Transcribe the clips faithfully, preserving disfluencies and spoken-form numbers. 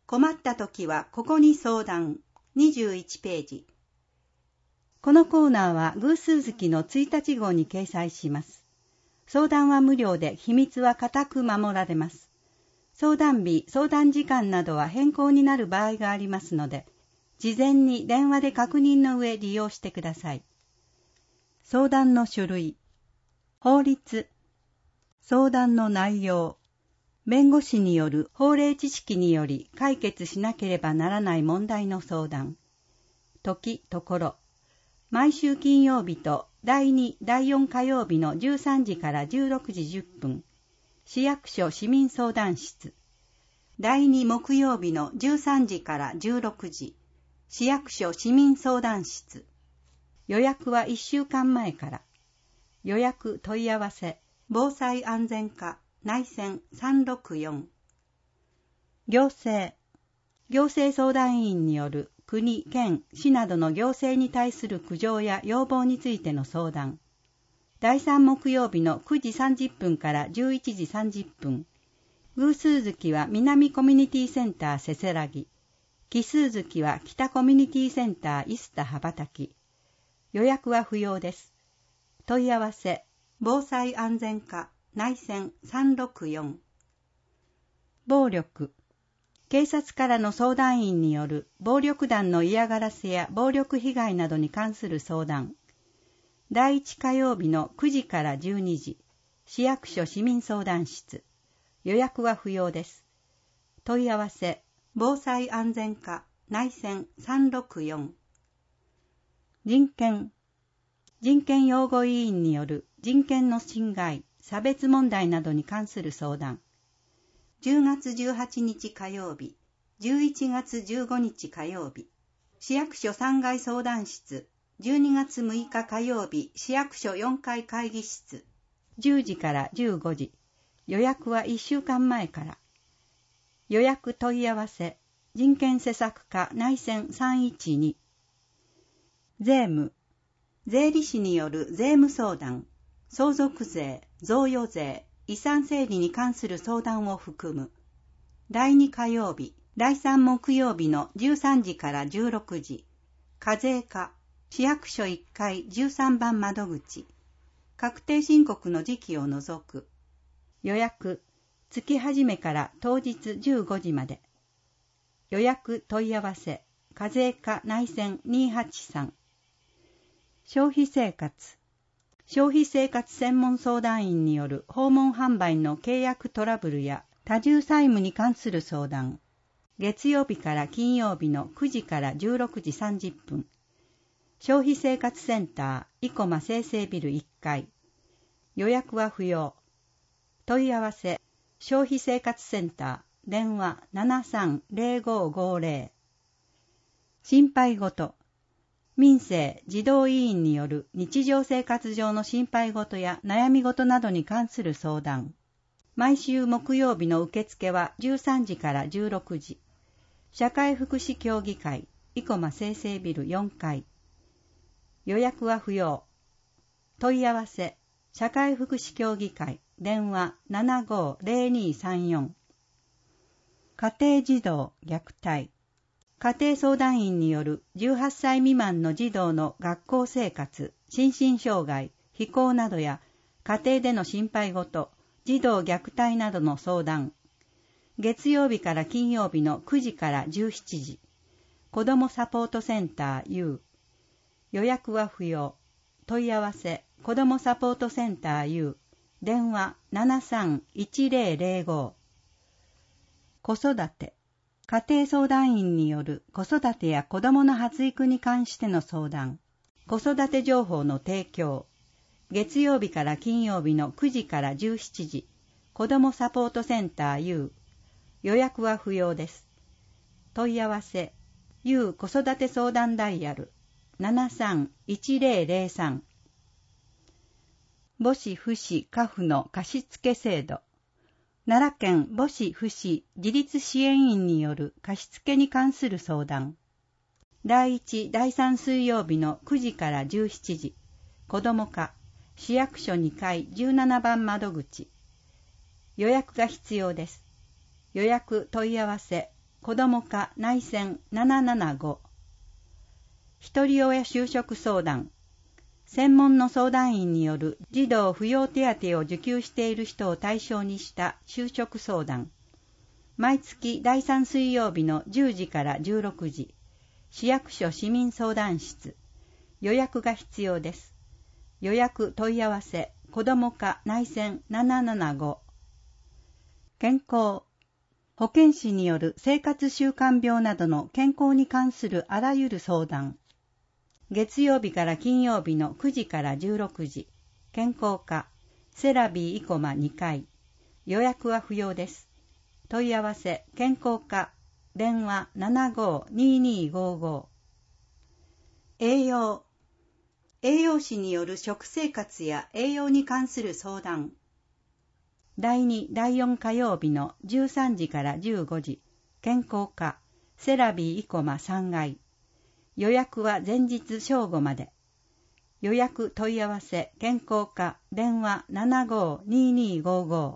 困ったときはここに相談。にじゅういちページ。このコーナーは偶数月のついたち号に掲載します。相談は無料で秘密は固く守られます。相談日、相談時間などは変更になる場合がありますので、事前に電話で確認の上利用してください。相談の種類、法律、相談の内容、弁護士による法令知識により解決しなければならない問題の相談、時、ところ、毎週金曜日とだいに、だいよん火曜日のじゅうさんじからじゅうろくじじゅっぷん、市役所市民相談室、だいに木曜日のじゅうさんじからじゅうろくじ、市役所市民相談室。予約はいっしゅうかんまえから。予約問い合わせ、防災安全課内線さんろくよん。行政、行政相談員による国、県、市などの行政に対する苦情や要望についての相談。だいさん木曜日のくじさんじゅっぷんからじゅういちじさんじゅっぷん。偶数月は南コミュニティセンターせせらぎ。奇数月は北コミュニティセンターイスタ羽ばたき。予約は不要です。問い合わせ、防災安全課内線さんろくよん。暴力、警察からの相談員による暴力団の嫌がらせや暴力被害などに関する相談。だいいち火曜日のくじからじゅうにじ、市役所市民相談室。予約は不要です。問い合わせ、防災安全課内線さんろくよん。人権、人権擁護委員による人権の侵害、差別問題などに関する相談。じゅうがつじゅうはちにち火曜日、じゅういちがつじゅうごにち火曜日、市役所さんがい相談室、じゅうにがつむいか火曜日、市役所よんかい会議室、じゅうじからじゅうごじ、予約はいっしゅうかんまえから。予約問い合わせ、人権施策課内線さんいちに。税務、税理士による税務相談、相続税、贈与税、遺産整理に関する相談を含む。だいに火曜日、だいさん木曜日のじゅうさんじからじゅうろくじ、課税課、市役所いっかいじゅうさんばん窓口、確定申告の時期を除く。予約、月始めから当日じゅうごじまで。予約問い合わせ、課税課内線にはちさん。消費生活、消費生活専門相談員による訪問販売の契約トラブルや多重債務に関する相談。月曜日から金曜日のくじからじゅうろくじさんじゅっぷん。消費生活センター、生駒生成ビルいっかい。予約は不要。問い合わせ、消費生活センター、電話ななさんぜろごごぜろ。心配事、民生児童委員による日常生活上の心配事や悩み事などに関する相談。毎週木曜日の受付はじゅうさんじからじゅうろくじ。社会福祉協議会、生駒生成ビルよんかい。予約は不要。問い合わせ、社会福祉協議会、電話ななごぜろにさんよん。家庭児童虐待。家庭相談員によるじゅうはっさい未満の児童の学校生活、心身障害、非行などや家庭での心配事、児童虐待などの相談。月曜日から金曜日のくじからじゅうしちじ。子どもサポートセンター U。予約は不要。問い合わせ、子どもサポートセンター U。電話ななさんいちぜろぜろご。子育て。家庭相談員による子育てや子どもの発育に関しての相談。子育て情報の提供。月曜日から金曜日のくじからじゅうしちじ。子どもサポートセンター U。予約は不要です。問い合わせ。U 子育て相談ダイヤル。ななさんいちぜろぜろさん。母子父子家父の貸付制度。奈良県母子父子自立支援員による貸付に関する相談。だいいち、だいさん水曜日のくじからじゅうしちじ。子ども課、市役所にかいじゅうななばん窓口。予約が必要です。予約問い合わせ、 子ども課内線ななななご。ひとり親就職相談。専門の相談員による児童扶養手当を受給している人を対象にした就職相談。毎月だいさん水曜日のじゅうじからじゅうろくじ。市役所市民相談室。予約が必要です。予約問い合わせ、子ども課内線ななななご。健康。保健師による生活習慣病などの健康に関するあらゆる相談。月曜日から金曜日のくじからじゅうろくじ。健康課、セラビー生駒にかい。予約は不要です。問い合わせ、健康課、電話 ななごーにーにーごーごー。栄養。栄養士による食生活や栄養に関する相談。だいに、だいよん火曜日のじゅうさんじからじゅうごじ。健康課、セラビー生駒さんがい。予約は前日正午まで。予約問い合わせ、健康課、電話 ななごーにーにーごーごー。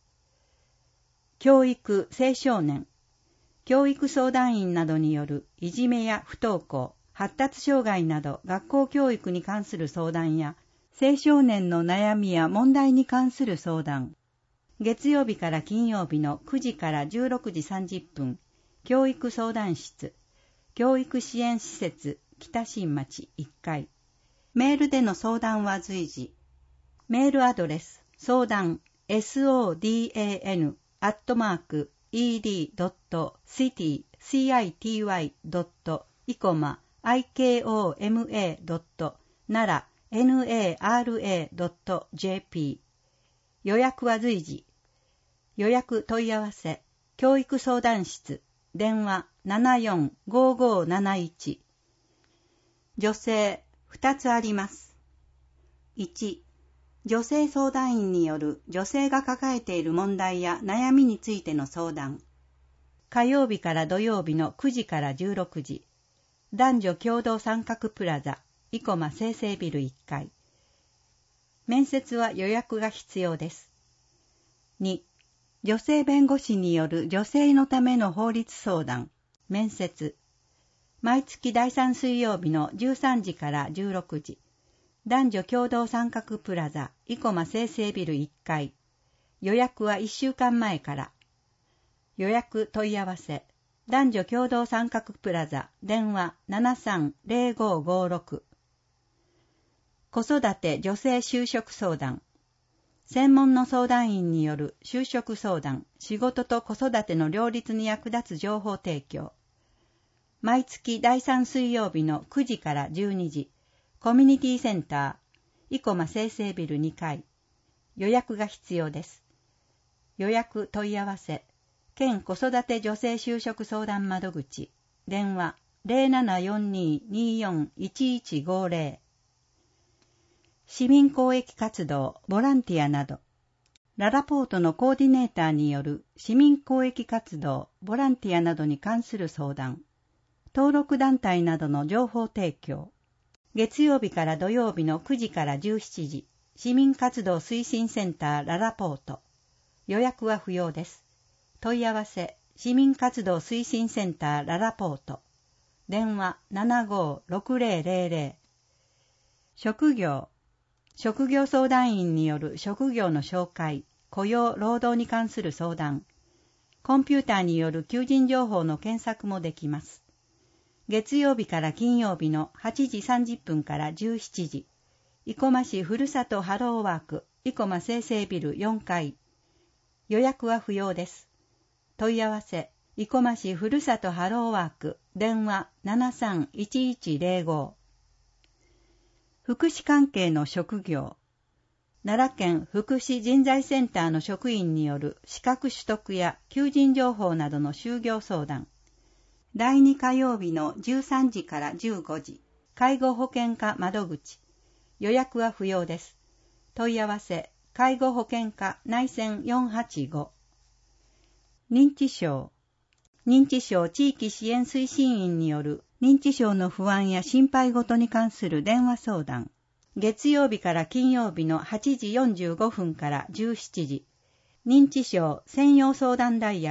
教育、青少年。教育相談員などによるいじめや不登校、発達障害など学校教育に関する相談や、青少年の悩みや問題に関する相談。月曜日から金曜日のくじからじゅうろくじさんじゅっぷん、教育相談室、教育支援施設、北新町いっかい。メールでの相談は随時。メールアドレス、相談、ソダン、アットマーク、イーディー ドット シティ、シティ ドット イコマ、アイケーオーエムエー ドット ナラ、ナラ ドット ジェーピー。予約は随時。予約問い合わせ、教育相談室、電話 ななよんごーごーなないち。女性、ふたつあります。いち、女性相談員による女性が抱えている問題や悩みについての相談。火曜日から土曜日のくじからじゅうろくじ。男女共同三角プラザ、生駒生成ビルいっかい。面接は予約が必要です。に、女性弁護士による女性のための法律相談、面接。毎月だいさん水曜日のじゅうさんじからじゅうろくじ。男女共同三角プラザ、生駒生成ビルいっかい。予約はいっしゅうかんまえから。予約問い合わせ。男女共同三角プラザ、電話 ななさんぜろごーごーろく。子育て女性就職相談。専門の相談員による就職相談、仕事と子育ての両立に役立つ情報提供。毎月だいさん水曜日のくじからじゅうにじ。コミュニティセンター、生駒生成ビルにかい。予約が必要です。予約問い合わせ。県子育て女性就職相談窓口。電話 ゼロななよんにーにーよんいちいちごーぜろ。市民公益活動、ボランティアなど。ララポートのコーディネーターによる市民公益活動、ボランティアなどに関する相談。登録団体などの情報提供。月曜日から土曜日のくじからじゅうしちじ。市民活動推進センターララポート。予約は不要です。問い合わせ、市民活動推進センターララポート。電話 ななごーろくぜろぜろぜろ。職業。職業相談員による職業の紹介、雇用・労働に関する相談。コンピューターによる求人情報の検索もできます。月曜日から金曜日のはちじさんじゅっぷんからじゅうしちじ。生駒市ふるさとハローワーク、生駒生成ビルよんかい。予約は不要です。問い合わせ、生駒市ふるさとハローワーク、電話 ななさんいちいちぜろご。福祉関係の職業。奈良県福祉人材センターの職員による資格取得や求人情報などの就業相談。だいに火曜日のじゅうさんじからじゅうごじ。介護保険課窓口。予約は不要です。問い合わせ、介護保険課内線よんはちご。認知症。認知症地域支援推進員による認知症の不安や心配事に関する電話相談。月曜日から金曜日のはちじよんじゅうごふんからじゅうしちじ。認知症専用相談ダイヤル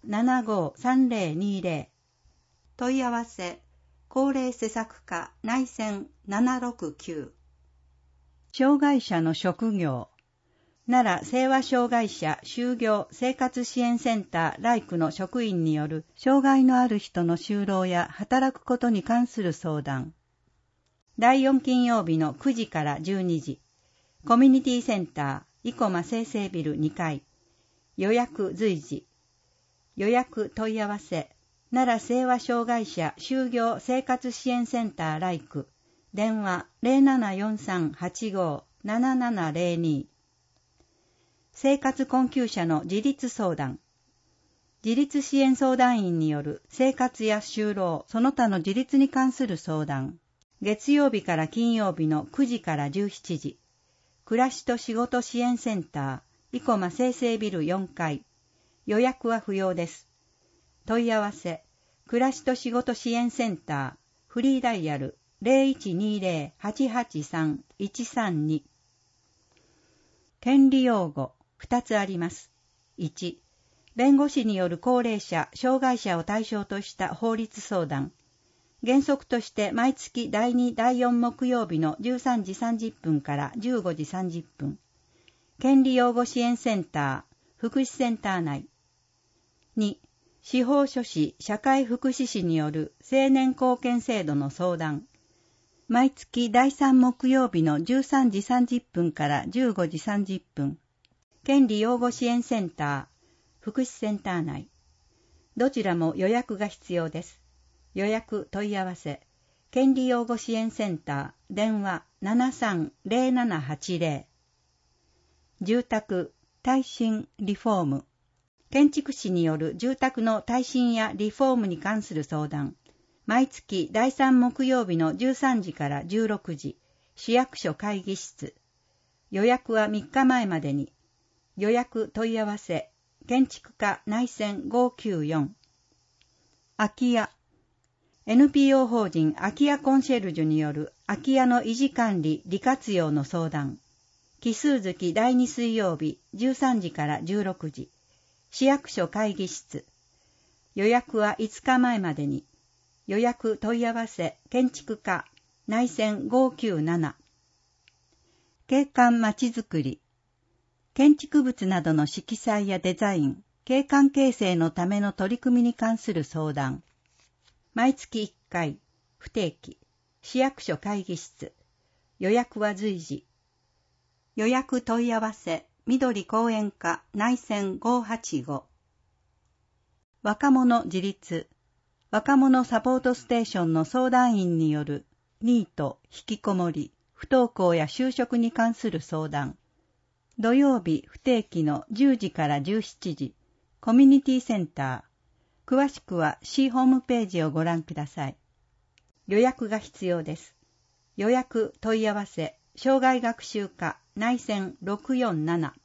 ななごーさんぜろにぜろ。問い合わせ、高齢施策課内線ななろくきゅう。障害者の職業。奈良清和障害者就業生活支援センターライクの職員による障害のある人の就労や働くことに関する相談。だいよん金曜日のくじからじゅうにじ。コミュニティセンター生駒生成ビルにかい。予約随時。予約問い合わせ。奈良清和障害者就業生活支援センターライク。電話 ゼロななよんさんはちごーななななゼロに。生活困窮者の自立相談。自立支援相談員による生活や就労、その他の自立に関する相談。月曜日から金曜日のくじからじゅうしちじ。暮らしと仕事支援センター、生駒生成ビルよんかい。予約は不要です。問い合わせ、暮らしと仕事支援センター、フリーダイヤル ゼロいちにゼロ はちはちさん いちさんに。権利用語ふたつあります。いち、弁護士による高齢者、障害者を対象とした法律相談。原則として毎月だいに、だいよん木曜日のじゅうさんじさんじゅっぷんからじゅうごじさんじゅっぷん。権利擁護支援センター、福祉センター内。に、司法書士社会福祉士による青年貢献制度の相談。毎月だいさん木曜日のじゅうさんじさんじゅっぷんからじゅうごじさんじゅっぷん。権利擁護支援センター、福祉センター内。どちらも予約が必要です。予約問い合わせ。権利擁護支援センター、電話 ななさんゼロななはちゼロ。住宅、耐震、リフォーム。建築士による住宅の耐震やリフォームに関する相談。毎月だいさん木曜日のじゅうさんじからじゅうろくじ。市役所会議室。予約はみっかまえまでに。予約問い合わせ。建築課内線ごーきゅうよん。空き家。エヌピーオー 法人空き家コンシェルジュによる空き家の維持管理利活用の相談。奇数月だいに水曜日じゅうさんじからじゅうろくじ。市役所会議室。予約はいつかまえまでに。予約問い合わせ。建築課内線ごーきゅうなな。景観まちづくり。建築物などの色彩やデザイン、景観形成のための取り組みに関する相談。毎月いっかい、不定期、市役所会議室。予約は随時。予約問い合わせ、緑公園課内線ごーはちご。若者自立。若者サポートステーションの相談員によるニート、引きこもり、不登校や就職に関する相談。土曜日不定期のじゅうじからじゅうしちじ、コミュニティセンター。詳しくは市ホームページをご覧ください。予約が必要です。予約問い合わせ、障害学習課内線ろくよんなな。